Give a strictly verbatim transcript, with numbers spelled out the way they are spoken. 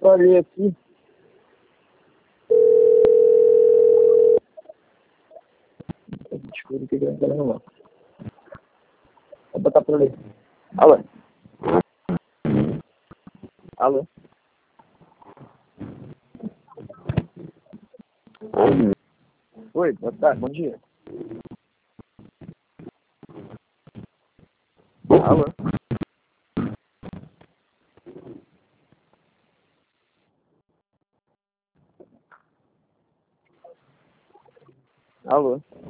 parei aqui. Desculpa, que eu não quero não. Vou botar por ali. Alô? Alô? Oi, boa tarde, bom dia. Alô? Alô?